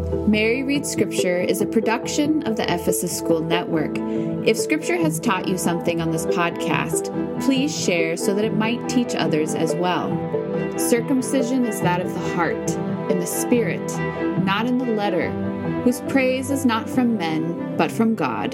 Mary Reads Scripture is a production of the Ephesus School Network. If Scripture has taught you something on this podcast, please share so that it might teach others as well. Circumcision is that of the heart, in the spirit, not in the letter, whose praise is not from men, but from God.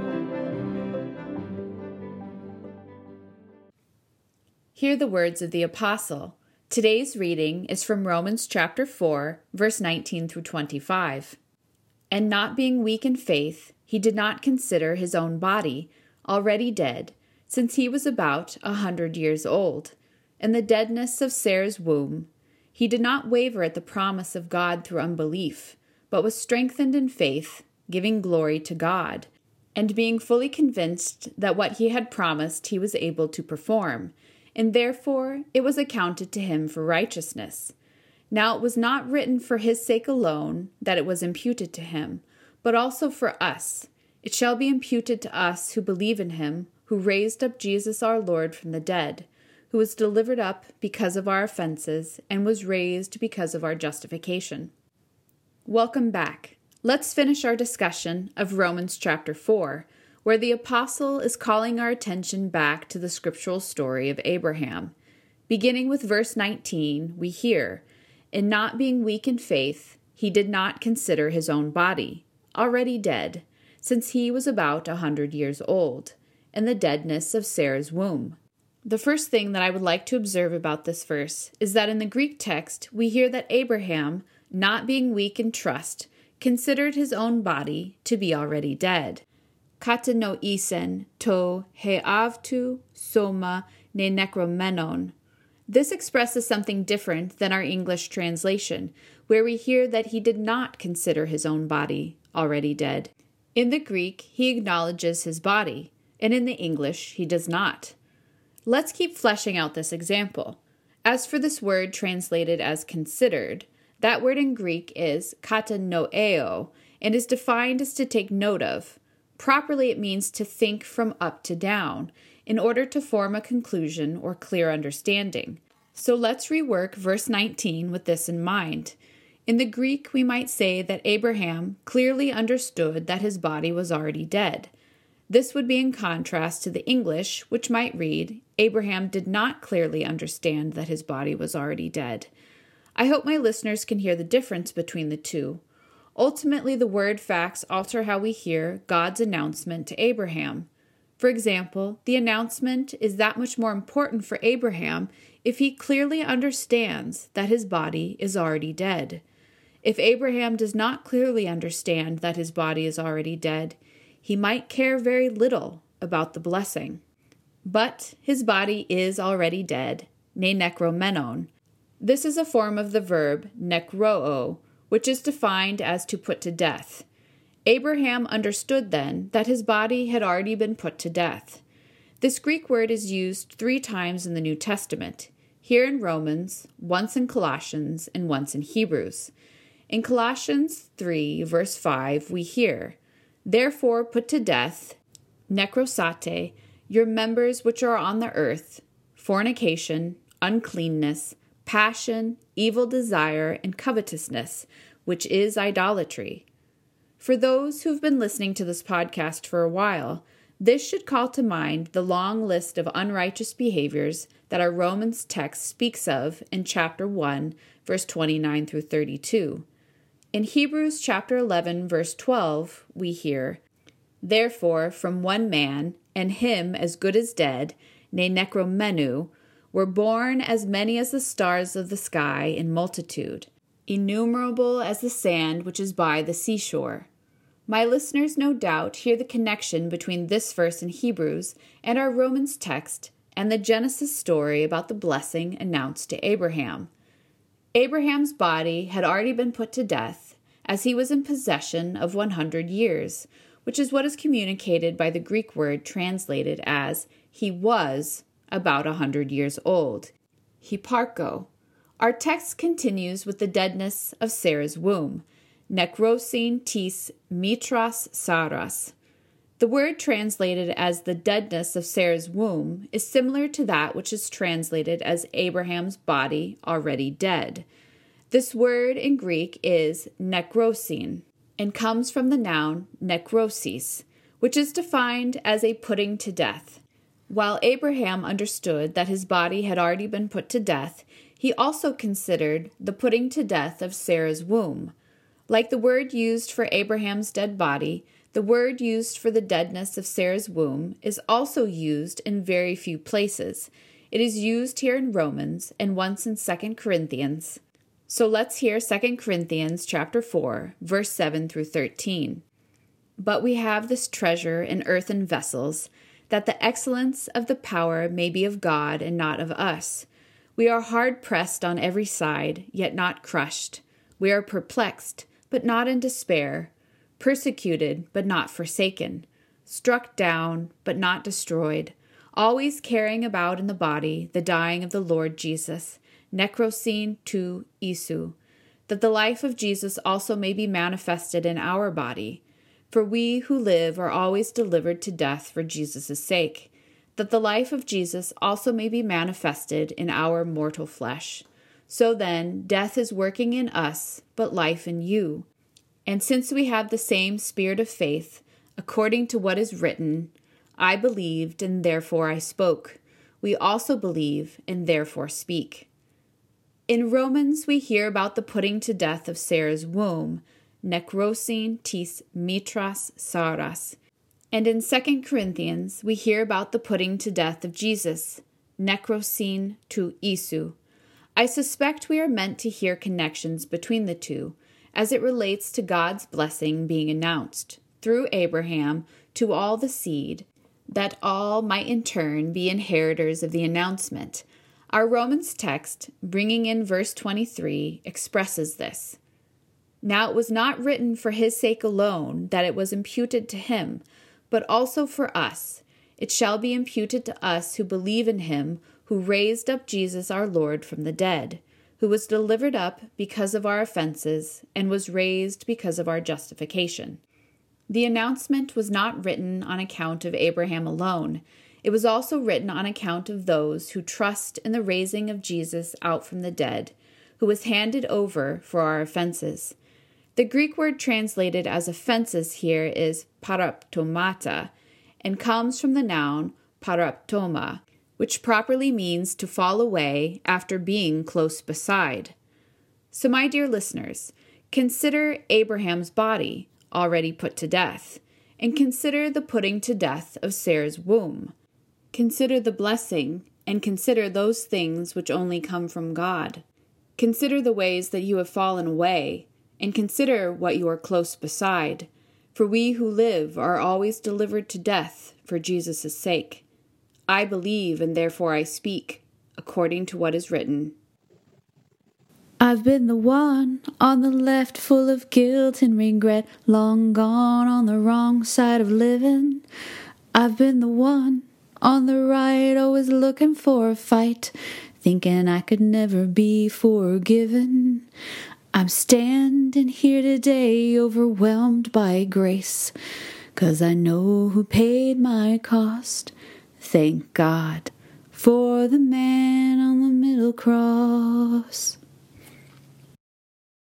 Hear the words of the Apostle. Today's reading is from Romans chapter 4, verse 19 through 25. And not being weak in faith, he did not consider his own body already dead, since he was about 100 years old. In the deadness of Sarah's womb, he did not waver at the promise of God through unbelief, but was strengthened in faith, giving glory to God, and being fully convinced that what he had promised he was able to perform. And therefore it was accounted to him for righteousness. Now it was not written for his sake alone that it was imputed to him, but also for us. It shall be imputed to us who believe in him, who raised up Jesus our Lord from the dead, who was delivered up because of our offenses and was raised because of our justification. Welcome back. Let's finish our discussion of Romans chapter 4, where the apostle is calling our attention back to the scriptural story of Abraham. Beginning with verse 19, we hear, "In not being weak in faith, he did not consider his own body, already dead, since he was about 100 years old, in the deadness of Sarah's womb." The first thing that I would like to observe about this verse is that in the Greek text, we hear that Abraham, not being weak in trust, considered his own body to be already dead. Katanoisen to heavtu soma ne nekromenon. This expresses something different than our English translation, where we hear that he did not consider his own body already dead. In the Greek, he acknowledges his body, and in the English, he does not. Let's keep fleshing out this example. As for this word translated as considered, that word in Greek is katanoeo, and is defined as to take note of. Properly, it means to think from up to down, in order to form a conclusion or clear understanding. So let's rework verse 19 with this in mind. In the Greek, we might say that Abraham clearly understood that his body was already dead. This would be in contrast to the English, which might read, Abraham did not clearly understand that his body was already dead. I hope my listeners can hear the difference between the two. Ultimately, the word facts alter how we hear God's announcement to Abraham. For example, the announcement is that much more important for Abraham if he clearly understands that his body is already dead. If Abraham does not clearly understand that his body is already dead, he might care very little about the blessing. But his body is already dead, ne nekromenon. This is a form of the verb nekroo, which is defined as to put to death. Abraham understood then that his body had already been put to death. This Greek word is used 3 times in the New Testament, here in Romans, once in Colossians, and once in Hebrews. In Colossians 3, verse 5, we hear, "Therefore put to death, nekrosate, your members which are on the earth, fornication, uncleanness, passion, evil desire, and covetousness, which is idolatry." For those who've been listening to this podcast for a while, this should call to mind the long list of unrighteous behaviors that our Romans text speaks of in chapter 1, verse 29 through 32. In Hebrews chapter 11, verse 12, we hear, "Therefore from one man, and him as good as dead, ne nekromenu, were born as many as the stars of the sky in multitude, innumerable as the sand which is by the seashore." My listeners no doubt hear the connection between this verse in Hebrews and our Romans text and the Genesis story about the blessing announced to Abraham. Abraham's body had already been put to death, as he was in possession of 100 years, which is what is communicated by the Greek word translated as he was about 100 years old. Hiparko. Our text continues with the deadness of Sarah's womb. Nekrosin tis mitras saras. The word translated as the deadness of Sarah's womb is similar to that which is translated as Abraham's body already dead. This word in Greek is nekrosin and comes from the noun nekrosis, which is defined as a putting to death. While Abraham understood that his body had already been put to death, he also considered the putting to death of Sarah's womb. Like the word used for Abraham's dead body, the word used for the deadness of Sarah's womb is also used in very few places. It is used here in Romans and once in 2 Corinthians. So let's hear 2 Corinthians chapter 4, verse 7 through 13. But we have this treasure in earthen vessels, that the excellence of the power may be of God and not of us. We are hard pressed on every side, yet not crushed. We are perplexed, but not in despair, persecuted, but not forsaken, struck down, but not destroyed, always carrying about in the body the dying of the Lord Jesus, nekrosin tu isu, that the life of Jesus also may be manifested in our body. For we who live are always delivered to death for Jesus' sake, that the life of Jesus also may be manifested in our mortal flesh. So then, death is working in us, but life in you. And since we have the same spirit of faith, according to what is written, I believed, and therefore I spoke. We also believe, and therefore speak. In Romans, we hear about the putting to death of Sarah's womb, nekrosin tis mitras Saras. And in 2 Corinthians, we hear about the putting to death of Jesus, nekrosin tu isu. I suspect we are meant to hear connections between the two, as it relates to God's blessing being announced, through Abraham, to all the seed, that all might in turn be inheritors of the announcement. Our Romans text, bringing in verse 23, expresses this. Now it was not written for his sake alone that it was imputed to him, but also for us. It shall be imputed to us who believe in him who raised up Jesus our Lord from the dead, who was delivered up because of our offenses and was raised because of our justification. The announcement was not written on account of Abraham alone. It was also written on account of those who trust in the raising of Jesus out from the dead, who was handed over for our offenses. The Greek word translated as offenses here is paraptomata, and comes from the noun paraptoma, which properly means to fall away after being close beside. So, my dear listeners, consider Abraham's body, already put to death, and consider the putting to death of Sarah's womb. Consider the blessing, and consider those things which only come from God. Consider the ways that you have fallen away, and consider what you are close beside. For we who live are always delivered to death for Jesus' sake. I believe, and therefore I speak, according to what is written. I've been the one on the left full of guilt and regret, long gone on the wrong side of living. I've been the one on the right, always looking for a fight, thinking I could never be forgiven. I'm standing here today overwhelmed by grace, 'cause I know who paid my cost. Thank God for the man on the middle cross.